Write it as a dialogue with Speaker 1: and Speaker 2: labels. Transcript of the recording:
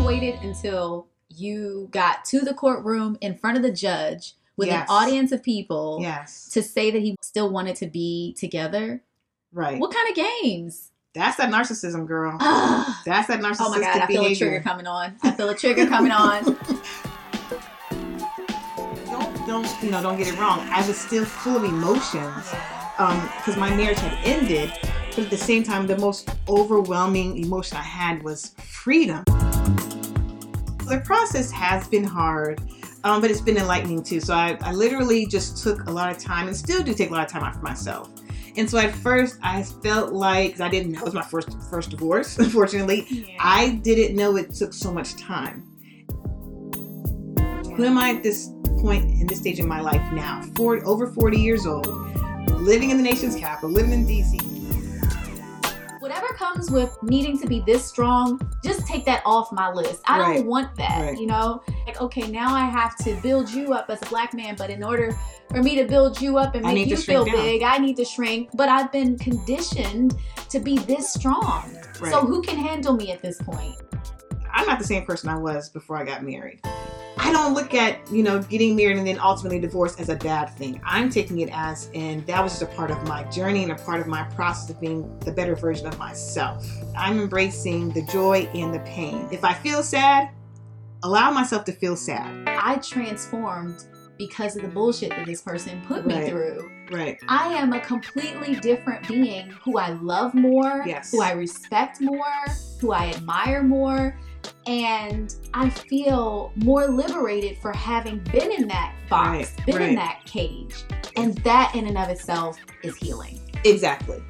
Speaker 1: waited until you got to the courtroom in front of the judge with an audience of people to say that he still wanted to be together.
Speaker 2: Right.
Speaker 1: What kind of games?
Speaker 2: That's that narcissism, girl. That's that narcissistic behavior.
Speaker 1: Oh my God, I feel a trigger coming on.
Speaker 2: Don't get it wrong. I was still full of emotions because my marriage had ended. But at the same time, the most overwhelming emotion I had was freedom. The process has been hard, but it's been enlightening too. So I literally just took a lot of time and still do take a lot of time out for myself. And so at first I felt like, because I didn't know, it was my first divorce, unfortunately. Yeah. I didn't know it took so much time. Who am I at this point in this stage in my life now? Over 40 years old, living in the nation's capital, living in DC.
Speaker 1: Whatever comes with needing to be this strong, just take that off my list. I don't want that, you know? Like, okay, now I have to build you up as a Black man, but in order for me to build you up and make you feel big, I need to shrink. But I've been conditioned to be this strong. Right. So who can handle me at this point?
Speaker 2: I'm not the same person I was before I got married. I don't look at, getting married and then ultimately divorced as a bad thing. I'm taking it as, and that was just a part of my journey and a part of my process of being the better version of myself. I'm embracing the joy and the pain. If I feel sad, allow myself to feel sad.
Speaker 1: I transformed because of the bullshit that this person put me through.
Speaker 2: Right.
Speaker 1: I am a completely different being who I love more, who I respect more, who I admire more. And I feel more liberated for having been in that box, in that cage. And that in and of itself is healing.
Speaker 2: Exactly.